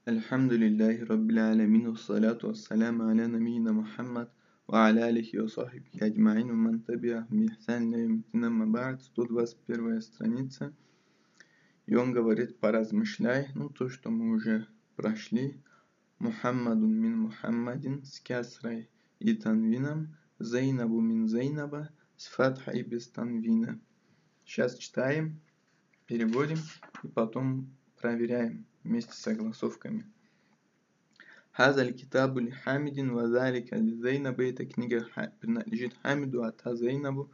Альхамдулиллахи Раббил Алямин, вассаляту вассаляму аля набийина Мухаммад, ва аля алихи ва сахбихи аджмаин, ва ман табиахум би ихсан иля йаумиддин, амма ба'д. 121 страница. И он говорит: поразмышляй, то, что мы уже прошли. Мухаммадун мин Мухаммадин с кясрой и танвином, Зейнабу мин Зейнаба с фатхой без танвина. Сейчас читаем, переводим и потом проверяем вместе с согласовками. Хазаль китабу ли Хамидин ва залика ли Зейнаба. Эта книга принадлежит Хамиду, а та Зейнабу.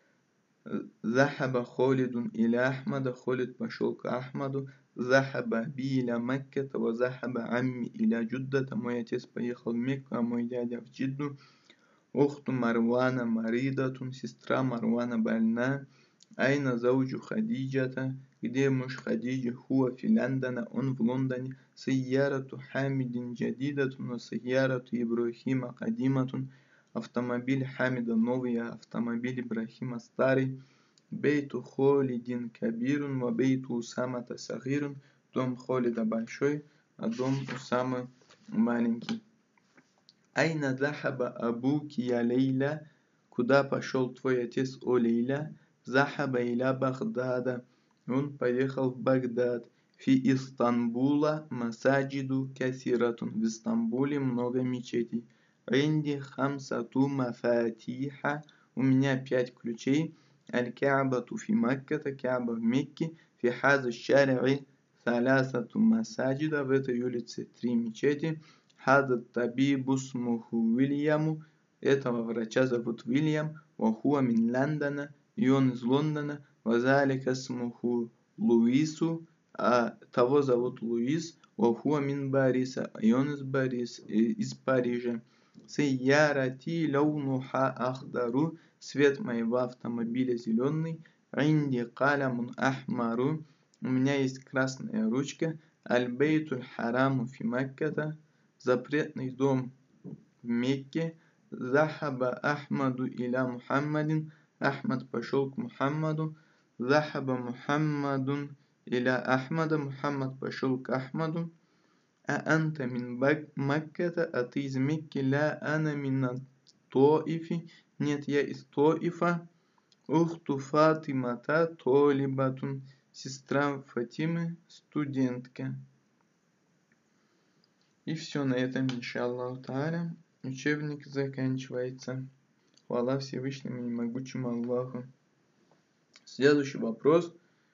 Захаба Холидун иля Ахмада. Холид пошел к Ахмаду. Захаба би иля Макката ва захаба амми иля Джуддата. Мой отец поехал в Мекку, а мой дядя в Джидду. Ухту Марвана маридатун. Сестра Марвана больна. Айна зауджу Хадиджата. Где муж Хадиджи? Хуа фи Лондона. Он в Лондоне. Сайярату Хамидин джадидатун ва сайярату Ибрахима кадиматун. Автомобиль Хамида новый, а автомобиль Ибрахима старый. Бейту Холидин кабирун ва бейту Усамата сагирун. Дом Холида большой, а дом Усамы маленький. Айна захаба абуки я Лейля. Куда пошел твой отец, о Лейля? Захаба иля Багдада. Он поехал в Багдад. Фи Истанбула масаджиду касиратун. В Истамбуле много мечетей. Инди хамсату мафатиха. У меня 5 ключей. Аль-Ка'бату фи Макката. Ка'ба в Мекке. Фи хаза шари'и салясату масаджида. В этой улице 3 мечети. Хаза табибу смуху Уильяму. Этого врача зовут Уильям. Вахуа мин Лондона. И он из Лондона. Вазалика смуху Луису. А того зовут Луис. Вахуа мин Бариса. И он из Парижа. Сайярати лаунуха ахдару. Цвет моего автомобиля зеленый. Инди калямун ахмару. У меня есть красная ручка. Аль-бейтуль хараму фи Макката. Запретный дом в Мекке. Захаба Ахмаду иля Мухаммадин. Ахмад пошел к Мухаммаду. Захаба Мухаммадун иля Ахмада. Мухаммад пошел к Ахмаду. А анта мин Макката. А ты из Мекки. Ла ана мин Тоифи. Нет, я из Тоифа. Ухту Фатимата толибатун. Сестра Фатимы, студентка. И все на этом, иншаллаху тааля, учебник заканчивается. Хвала Всевышнему и могучему Аллаху. Следующий вопрос.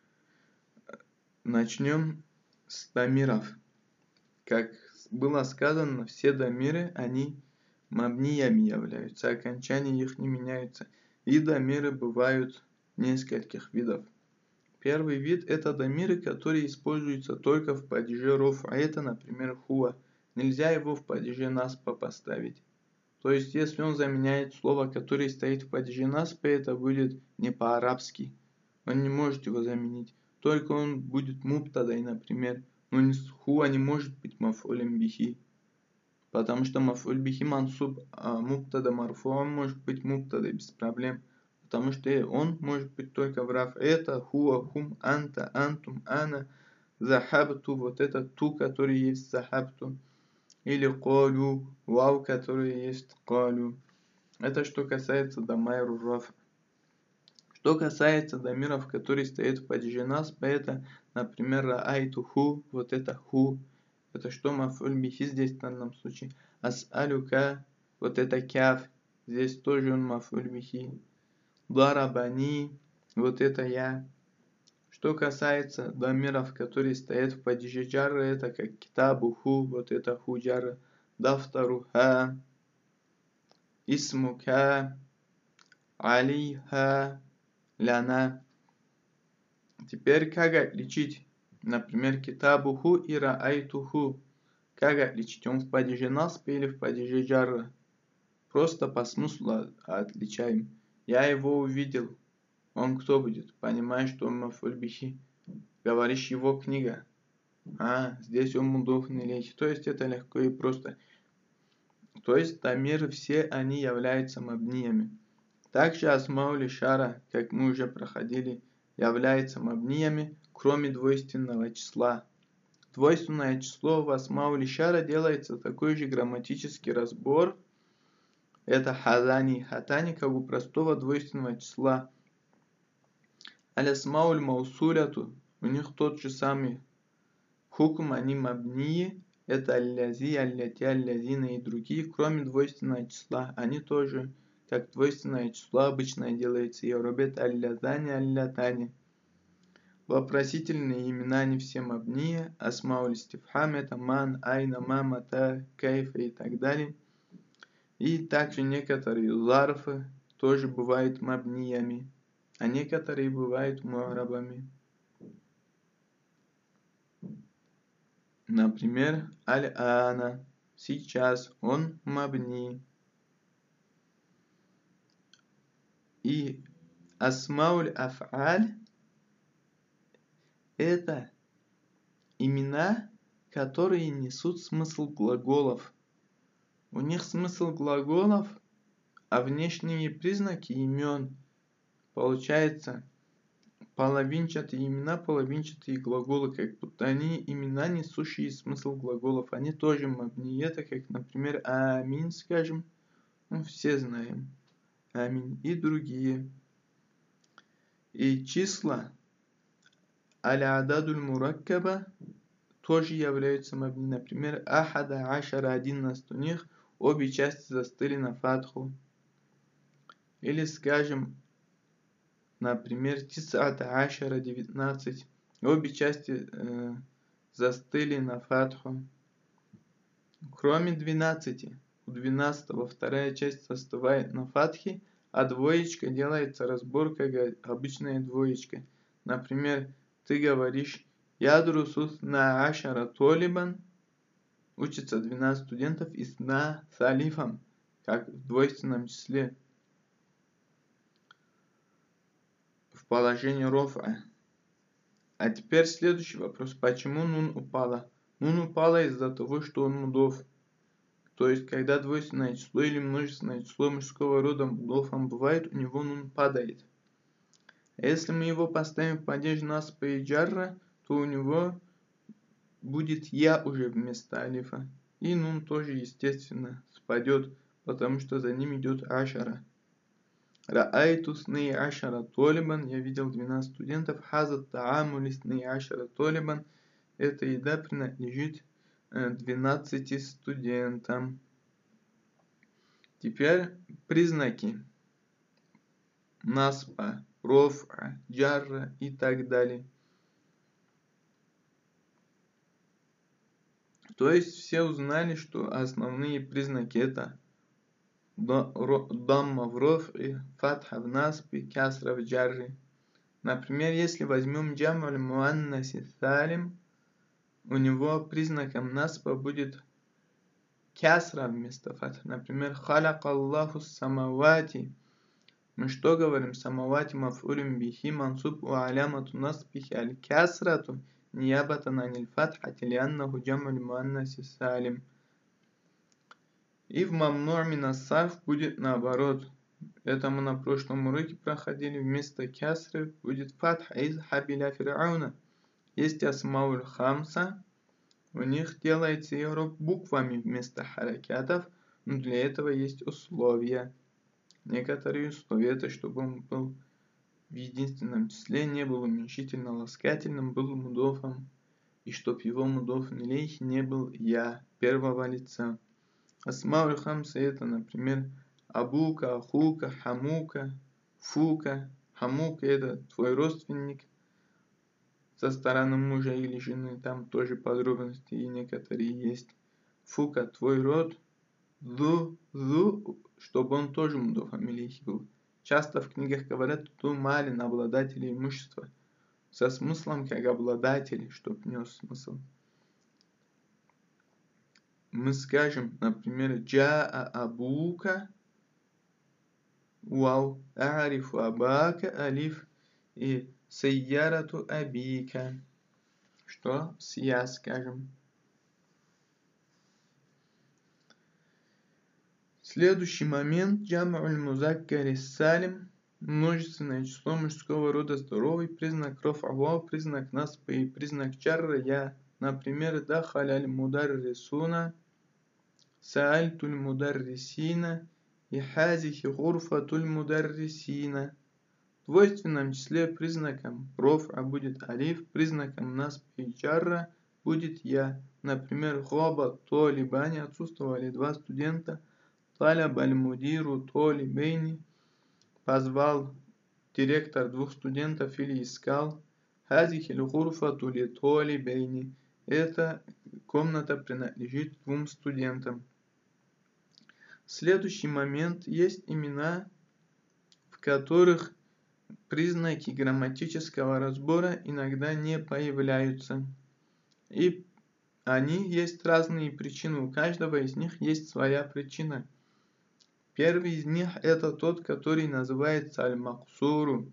Начнем с дамиров. Как было сказано, все дамиры, они мабниями являются, окончания их не меняются. И дамиры бывают нескольких видов. Первый вид это дамиры, которые используются только в падеже роф, а это, например, хуа. Нельзя его в падеже наспа поставить. То есть, если он заменяет слово, которое стоит в падеже наспа, это будет не по-арабски. Он не может его заменить. Только он будет муптадай, например. Но хуа не может быть мафулем бихи. Потому что мафуль бихи мансуб, а муптада марфуа может быть муптадой без проблем. Потому что он может быть только в раф. Это хуа, хум, анта, антум, ана, захабту. Вот это ту, который есть захабту. Или колю, вау, который есть колю. Это что касается дамайру раф. Что касается дамиров, которые стоят в падеже наспа, это, например, раайту ху, вот это ху. Это что мафуль бихи здесь в данном случае. Ас'алюка, вот это кяф. Здесь тоже он мафуль бихи. Дарабани, вот это я. Что касается дамиров, которые стоят в падеже джарра, это как китабу ху, вот это ху джарра. Дафтару ха, исмука, алиха, ляна. Теперь как отличить, например, китабуху и раайтуху? Как отличить, он в падеже наспа или в падеже джарра? Просто по смыслу отличаем. Я его увидел. Он кто будет? Понимаешь, что он мафуль бихи? Говоришь, его книга. Здесь он мудоф илейхи. То есть это легко и просто. То есть дамиры все они являются мабниями. Также асмаули шара, как мы уже проходили, являются мабниями, кроме двойственного числа. Двойственное число в асмауль ишара делается такой же грамматический разбор. Это хазани, хатани, как у простого двойственного числа. Аль-асмауль маусуляту, у них тот же самый хукм, они мабнии. Это аль-лязи, аль-ляти, аль-лязина и другие, кроме двойственного числа. Они тоже, как двойственное число обычно делается. Яурубет аль-лязани, аль-лятани. Вопросительные имена не все мабния. Асмауль истифхам это ман, айна, ма, мата, кайфа и так далее. И также некоторые зарфы тоже бывают мабниями, а некоторые бывают муарабами. Например, аль-ана, сейчас, он мабни. И асмауль аф'аль это имена, которые несут смысл глаголов. У них смысл глаголов, а внешние признаки имен. Получается, половинчатые имена, половинчатые глаголы, как будто они имена, несущие смысл глаголов. Они тоже мабни. Это как, например, амин, скажем. Ну, все знаем. Амин. И другие. И числа аль-ададуль мураккаба тоже являются мабни. Например, ахада, ашара, 11. У них обе части застыли на фатху. Или, скажем, например, тисата, ашара, 19. Обе части застыли на фатху. Кроме 12. У 12 вторая часть застывает на фатхе, а двоечка делается разбор, как обычная двоечка. Например, ты говоришь ядрусус на ашара толибан, учатся 12 студентов, и сна салифам, как в двойственном числе. В положении рофа. А теперь следующий вопрос. Почему нун упала? Нун упала из-за того, что он мудоф. То есть, когда двойственное число или множественное число мужского рода мудофом бывает, у него нун падает. А если мы его поставим в падеж наспа и джарра, то у него будет я уже вместо алифа. И нун тоже, естественно, спадет, потому что за ним идет ашара. Раайту сны ашара толибан, я видел 12 студентов. Хазат таамули сны ашара толибан, эта еда принадлежит 12 студентам. Теперь признаки наспа, рофа, джарра и так далее. То есть все узнали, что основные признаки это дамма в рофе, фатха в наспе, кясра в джарре. Например, если возьмем джам'уль муаннаси салим, у него признаком наспа будет кясра вместо фатха. Например, халякаллаху самавати. Мы что говорим? Самавати маф'улин бихи мансуб ва алямату насбихи аль-кясрату ниябатан аниль фатхати лианнаху джам'уль муаннаси салим. И в мамну' мин сарф будет наоборот. Это мы на прошлом уроке проходили. Вместо кясры будет фатха из хабиля фир'ауна. Есть асмауль хамса. У них делается и'раб буквами вместо харакятов. Но для этого есть условия. Некоторые условия, это чтобы он был в единственном числе, не был уменьшительно-ласкательным, был мудофом. И чтоб его мудоф илейхи не был я первого лица. Асмауль хамса это, например, абука, ахука, хамука, фука. Хамука это твой родственник со стороны мужа или жены. Там тоже подробности и некоторые есть. Фука твой род. Зу, чтобы он тоже мудофом илейхи был. Часто в книгах говорят ту малин, обладатель имущества. Со смыслом как обладатель, чтоб нес смысл. Мы скажем, например, джаа абука, вау, арифу абака, алиф, и сайярату абика. Что? Я скажем. Следующий момент. Джам'уль музаккари салим. Множественное число мужского рода здоровый. Признак роф авау, признак наспа и признак чарра я Например, дахаля аль-мударрисуна, саальту аль-мударрисина и хазихи гурфату аль-мударрисина. В двойственном числе признаком рофа будет алиф, признаком насб и джарра будет я. Например, гоба толибани, отсутствовали два студента, таляб аль-мудиру толибейни, позвал директор двух студентов или искал. Хазихи аль-гурфату ли толибейни. Эта комната принадлежит двум студентам. Следующий момент. Есть имена, в которых признаки грамматического разбора иногда не появляются. И они есть разные причины. У каждого из них есть своя причина. Первый из них это тот, который называется аль-максуру.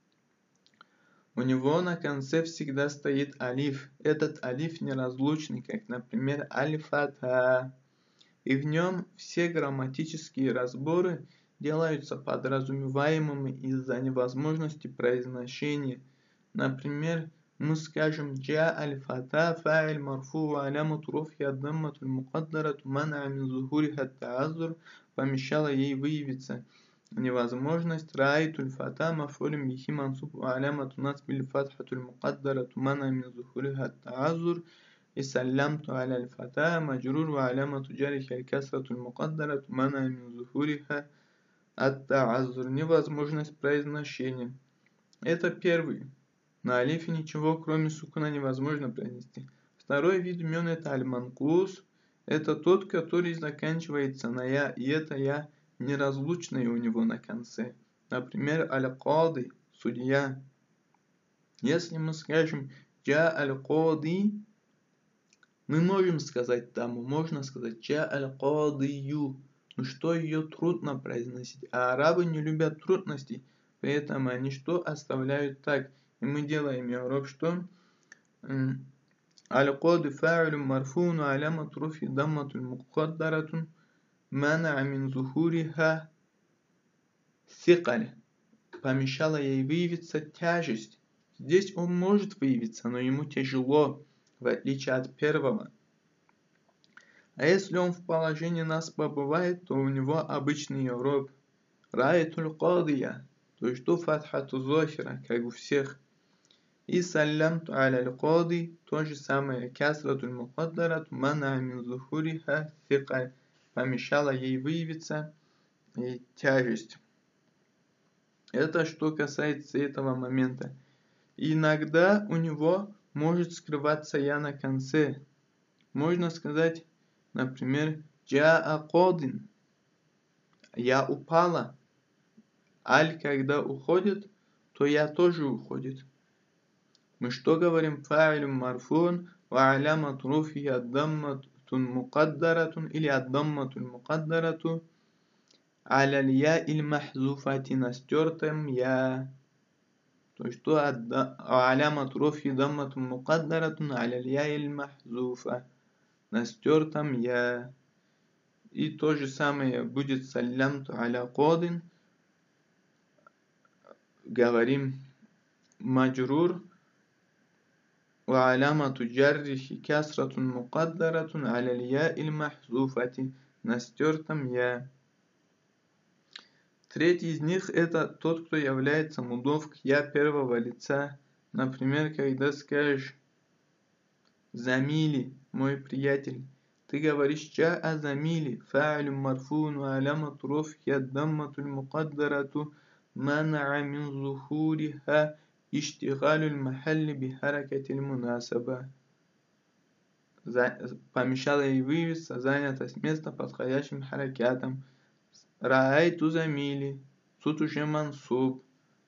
У него на конце всегда стоит алиф. Этот алиф неразлучный, как, например, аль-фата. И в нем все грамматические разборы делаются подразумеваемыми из-за невозможности произношения. Например, мы скажем «Джа аль-фата фа'иль марфу алямату руфи аддаммату мукаддарату мана мин зухуриха та'аззур», помешала ей выявиться невозможность. «Раайту аль-фата маф'улун бихи мансуб алямату насбил фатхату мукаддарату мана мин зухуриха та'аззур». И саллямту аля аль-фата маджрур ва алямату джарихи аль-касрату аль-мукаддарату мана мин зухуриха ат-та'аззур. Невозможность произношения. Это первый. На алифе ничего, кроме сукуна, невозможно произнести. Второй вид имен это аль-манкус. Это тот, который заканчивается на я, и это я неразлучное у него на конце. Например, аль-кади, судья. Если мы скажем джа аль-кади, мы можем сказать тому, можно сказать джа аль-кадию, но что ее трудно произносить. А арабы не любят трудностей, поэтому они что оставляют так. И мы делаем урок, что аль-кади фа'илю марфуну алямат руфи даммату мукаддаратун мана мин зухуриха сикаль. Помешала ей выявиться тяжесть. Здесь он может выявиться, но ему тяжело, в отличие от первого. А если он в положении насба бывает, то у него обычный роб. Раитуль кадия, то есть что фатхату зохира, как у всех. И саллямту аля аль-кади, то же самое. Касратуль мукаддарату мана мин зухуриха сикаль. Помешала ей выявиться и тяжесть. Это что касается этого момента. Иногда у него может скрываться я на конце. Можно сказать, например, джаа кадин. Я упала. Аль, когда уходит, то я тоже уходит. Мы что говорим? Фа'илюм марфун ва алямат руфи аддамматун мукаддаратун или аддамматун мукаддарату аля я иль махзуфати, на стертом я. То есть что алямат руфи дамматун мукаддаратун аля я иль махзуфа, на стертом я. И то же самое будет саллямту аля кадин. Говорим маджрур ва алямату джаррихи касратун мукаддаратун аля я иль махзуфати, на стертом я. Третий из них это тот, кто является мудоф к я первого лица. Например, когда скажешь замили, мой приятель, ты говоришь ча а замили, фа'илюм марфун ва алямату руфхи аддамматуль мукаддарату мана'a мин зухуриха иштигалюль махалли би харакатиль мунасаба. Помешала ей выявиться занятость места подходящим харакятом. Раайту замили, тут уже мансуб.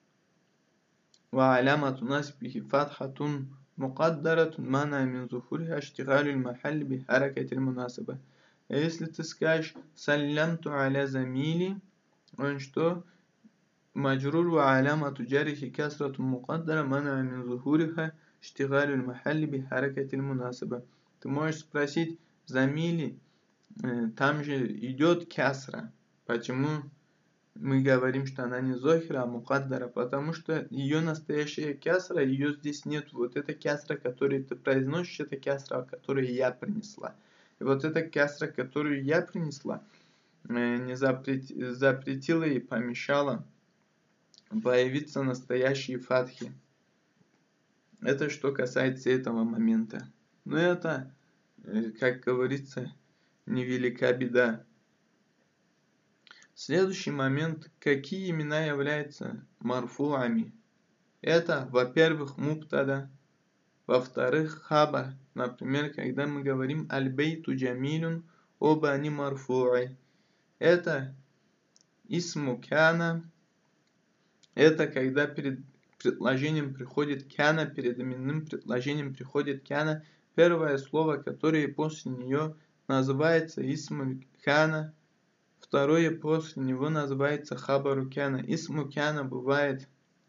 Ва алямату насбихи фатхатун мукаддаратун мана мин зухуриха иштигалюль махалли би харакатиль мунасаба. Если ты скажешь саллямту аля замили, он что? Маджрур ва алямату джарихи касратун мукаддара мана мин зухуриха иштигалюль махалли би харакатиль мунасаба. Ты можешь спросить замили, там же идет касра. Почему мы говорим, что она не зохира, а мукаддара, потому что ее настоящая кясра, ее здесь нет. Вот эта кясра, которую ты произносишь, это кясра, которую я принесла. И вот эта кясра, которую я принесла, не запретила и помешала появиться настоящие фатхи. Это что касается этого момента. Но это, как говорится, невелика беда. Следующий момент. Какие имена являются марфуами? Это, во-первых, муптада, во-вторых, хабар. Например, когда мы говорим аль-бейту джамилюн, оба они марфуи. Это исму кяна. Это когда перед предложением приходит кяна, перед именным предложением приходит кяна. Первое слово, которое после нее называется исму кяна. Второе после него называется хабару кяна. Исму кяна бывает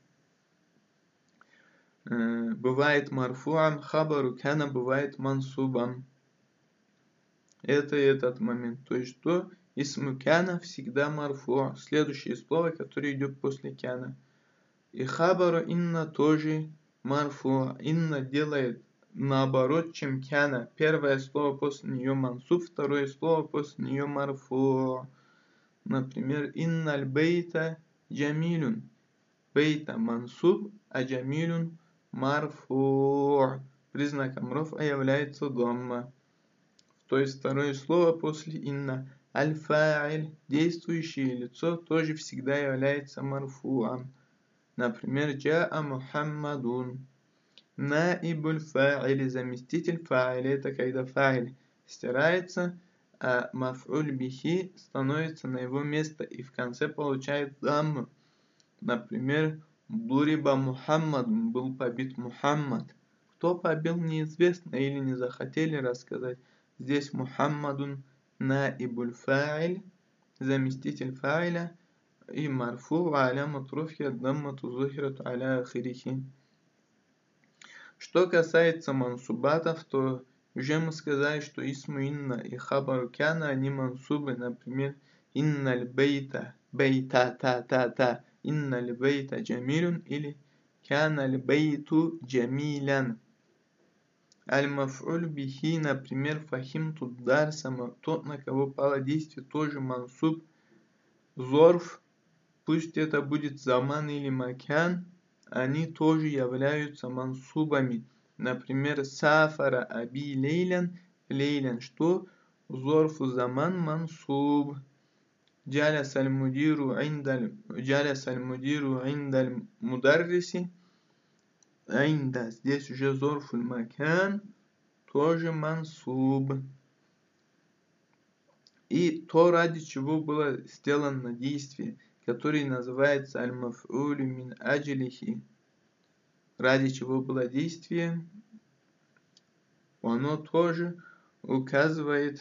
марфуам, хабару кяна бывает мансубам. Это этот момент. То есть, что исму кяна всегда марфу. Следующее слово, которое идет после кяна. И хабару инна тоже марфу. Инна делает наоборот, чем кяна. Первое слово после нее мансуб, второе слово после нее марфу. Например, инналь бейта джамилюн. Бейта мансуб, а джамилюн марфу. Признаком рофа является дамма. То есть второе слово после инна. Аль-фа'иль, действующее лицо, тоже всегда является марфу'ом. Например, джа'a Мухаммадун. Наибуль фа'иль, заместитель фа'иль, это когда фа'иль стирается, а маф'уль бихи становится на его место и в конце получает дамму. Например, дуриба Мухаммад, был побит Мухаммад. Кто побил, неизвестно или не захотели рассказать. Здесь Мухаммадун наибуль фа'иль, заместитель фа'иля, и марфу алямат руфья даммату зухирату аля ахирихи. Что касается мансубатов, то уже мы сказали, что исму инна и хабару кяна, они мансубы. Например, инналь бейта, бейта, та, инналь бейта джамилюн или кяналь бейту джамилян. Аль-маф'уль бихи, например, фахимту дарса, тот, на кого пало действие, тоже мансуб. Зорф, пусть это будет заман или макян, они тоже являются мансубами. Например, сафара аби лейлян, лейлян, что? Зорфу заман мансуб. Джаляс аль-мудиру индаль мударриси. Инда, здесь уже зорфу макян, тоже мансуб. И то, ради чего было сделано действие, который называется аль-маф'улю мин аджлихи, ради чего было действие, оно тоже указывает,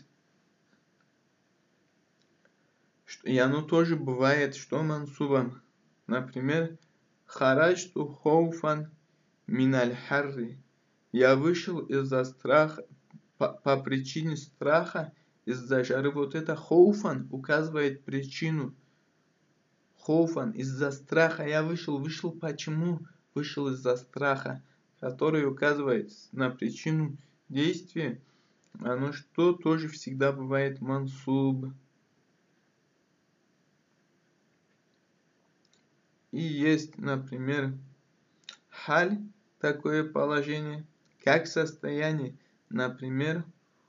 и оно тоже бывает, что мансубом. Например, хараджту хоуфан мин аль-харри. Я вышел из-за страха, по причине страха, из-за жары. Вот это хоуфан указывает причину. Хоуфан, из-за страха я вышел. Вышел почему? Вышел из-за страха, который указывает на причину действия. Оно что тоже всегда бывает мансуб. И есть, например, халь, такое положение, как состояние. Например,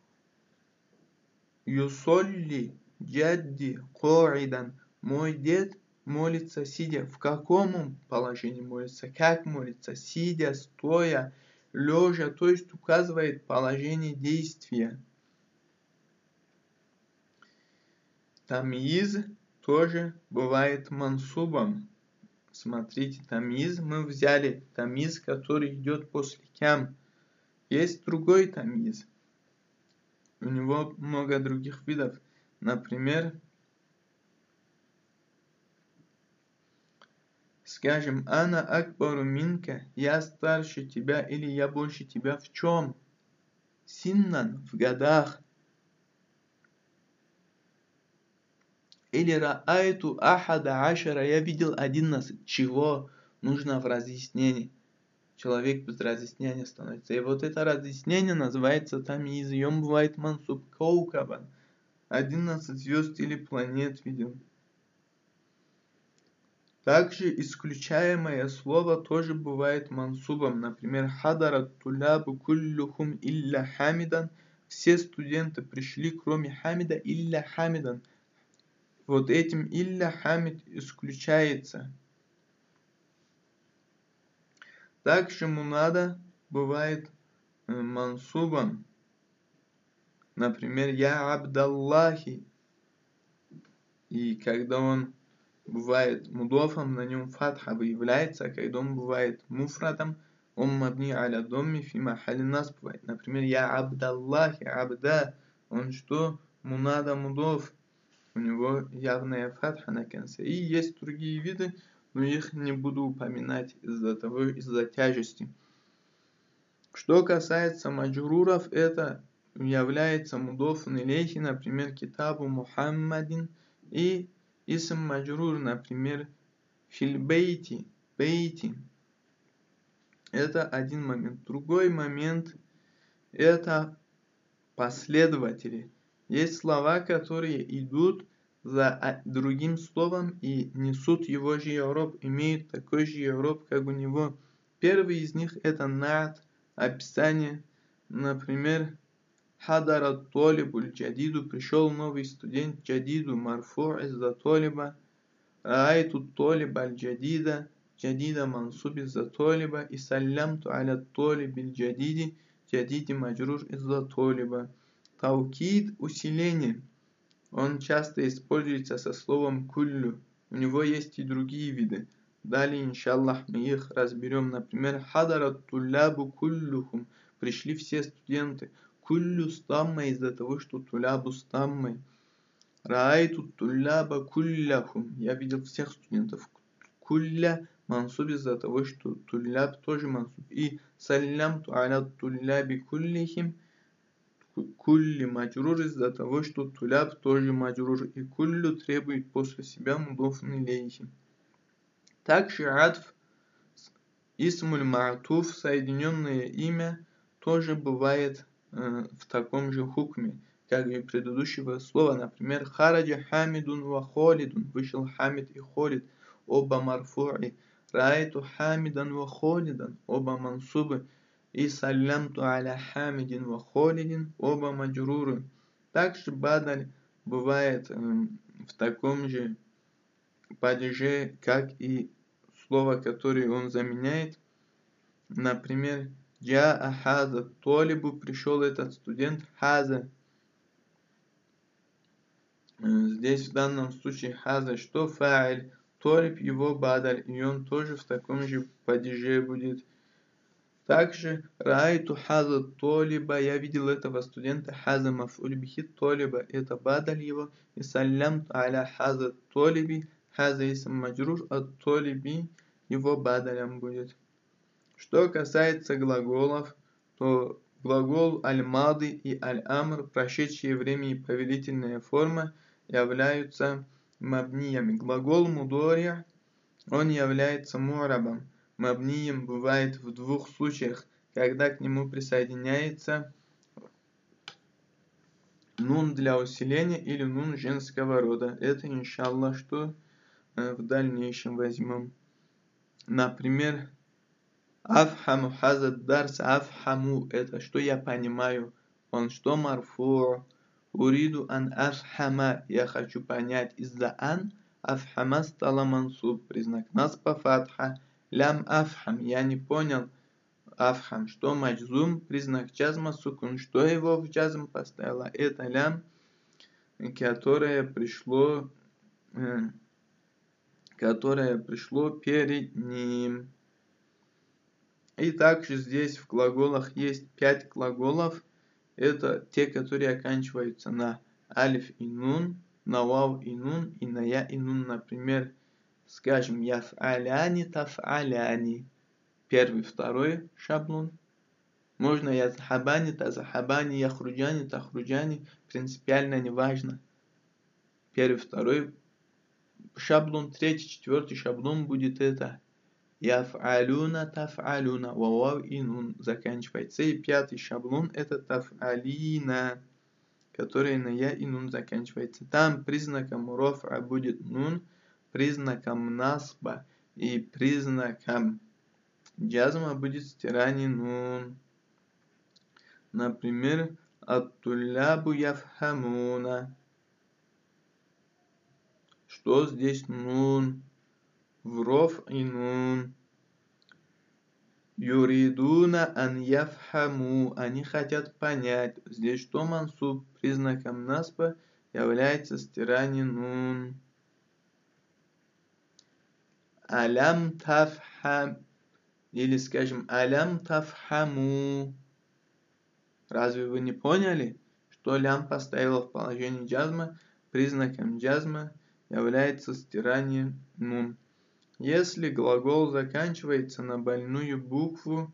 юсолли джадди коидан. Мой дед молится сидя. В каком положении молится? Как молится? Сидя, стоя, лежа. То есть указывает положение действия. Тамиз тоже бывает мансубом. Смотрите, тамиз мы взяли. Тамиз, который идет после кям. Есть другой тамиз. У него много других видов. Например, скажем, ана акбару минка, я старше тебя или я больше тебя в чем? Синнан, в годах. Или раайту ахада ашара, я видел 11. Чего нужно в разъяснении? Человек без разъяснения становится. И вот это разъяснение называется тамиз. И он бывает мансуб коукабан. 11 звезд или планет видел. Также исключаемое слово тоже бывает мансубом. Например, хадарат тулябу куллюхум илля хамидан. Все студенты пришли, кроме хамида, илля хамидан. Вот этим илля хамид исключается. Также мунада бывает мансубом. Например, я абдаллахи. И когда он бывает мудофом, на нем фатха выявляется, а когда он бывает муфрадом, он мабни аля домми фи махали насб бывает. Например, я абдаллахи, абда, он что? Мунада мудоф. У него явная фатха на конце. И есть другие виды, но их не буду упоминать из-за тяжести. Что касается маджруров, это является мудофун илейхи, например, китабу Мухаммадин, и исм маджрур, например, фильбейти, бейти. Это один момент. Другой момент – это последователи. Есть слова, которые идут за другим словом и несут его же и'раб, имеют такой же и'раб, как у него. Первый из них – это на'ат, описание. Например, хадарат толибуль джадиду, пришел новый студент, джадиду марфу из-за толиба, раайту толиба аль-джадида, джадида мансуб из-за толиба, и саллямту аля толибиль джадиди, джадиди маджрур из-за толиба. Таукид, усиление, он часто используется со словом куллю. У него есть и другие виды. Далее, иншаллах, мы их разберем. Например, хадарат тулябу куллюхум, пришли все студенты. Куллю стамма из-за того, что тулябу стаммой. Раайту тулляба кулляхум, я видел всех студентов. Кулля мансуб из-за того, что туляб тоже мансуб. И саллямту аля тулляби куллихим, кулли маджрур из-за того, что туляб тоже маджрур. И куллю требует после себя мудофун илейхи. Также адф, исмуль ма'туф, соединенное имя, тоже бывает в таком же хукме, как и предыдущего слова. Например, хараджа хамидун ва холидун, вышел хамид и холид, оба марфу'i. Раайту хамидан ва холидан, оба мансубы. И саллямту аля хамидин ва холидин, оба маджруры. Также бадаль бывает в таком же падеже, как и слово, которое он заменяет. Например, джаа хаза толибу, пришел этот студент, хаза. Здесь в данном случае хаза что? Фа'иль. Толиб его бадаль, и он тоже в таком же падеже будет. Также раайту хаза толиба, я видел этого студента, хаза маф'уль бихи толиба, это бадаль его, и саллямту аля хаза толиби, хаза исм маджрур, от толиби его бадалям будет. Что касается глаголов, то глагол аль-мады и аль-амр, прошедшее время и повелительная форма, являются мабниями. Глагол мудори, он является му'рабом. Мабнием бывает в двух случаях, когда к нему присоединяется нун для усиления или нун женского рода. Это, иншаллах, что в дальнейшем возьмем. Например, афхаму хазад дарс, афхаму, это что я понимаю. Он что марфу, уриду ан афхама, я хочу понять. Из-за ан афхама стала мансуб, признак наспа фатха. Лям афхам, я не понял. Афхам, что маджзум, признак джазма сукун, что его в джазм поставило. Это лям, которое пришло перед ним. И также здесь в глаголах есть 5 глаголов. Это те, которые оканчиваются на алиф и нун, на вав и нун и на я и нун. Например, скажем, яф'аляни, таф'аляни. Первый, второй шаблон. Можно язхабани, тазхабани, яхруджани, тахруджани. Принципиально не важно. Первый, второй шаблон, третий, четвертый шаблон будет это. Яф'алюна, таф'алюна, вавав и нун заканчивается. И пятый шаблон это таф'алина, который на я и нун заканчивается. Там признаком рофа будет нун, признаком насба и признаком джазма будет стирание нун. Например, ат-туллябу яфхамуна. Что здесь нун? В роф и нун. Юридуна ан яфхаму. Они хотят понять. Здесь что мансуб? Признаком насба является стирание нун. Алям тафхам. Или скажем, алям тафхаму. Разве вы не поняли, что лям поставила в положении джазма? Признаком джазма является стирание нун. Если глагол заканчивается на больную букву,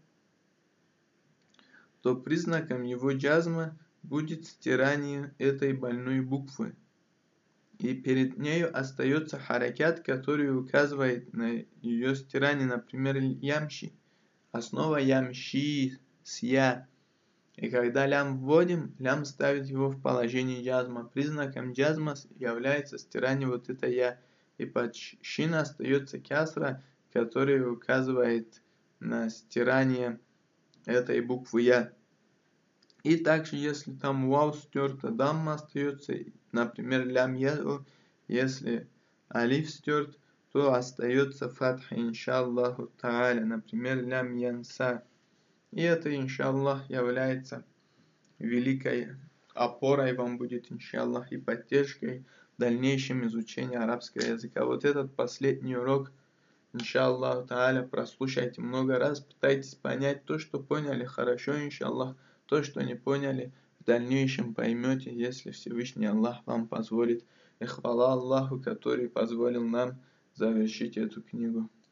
то признаком его джазма будет стирание этой больной буквы. И перед нею остается харакят, который указывает на ее стирание. Например, ямши. Основа ямши с я. И когда лям вводим, лям ставит его в положение джазма. Признаком джазма является стирание вот это я. И под шин остается кясра, который указывает на стирание этой буквы я. И также, если там вау стерто, дамма остается, например, лям я, если алиф стерт, то остается фатха, иншаллаху тааля, например, лям янса. И это, иншаллах, является великой опорой вам будет, иншаллах, и поддержкой в дальнейшем изучении арабского языка. Вот этот последний урок, иншаллах тааля, прослушайте много раз, пытайтесь понять то, что поняли хорошо, иншаллах, то, что не поняли, в дальнейшем поймете, если Всевышний Аллах вам позволит. И хвала Аллаху, который позволил нам завершить эту книгу.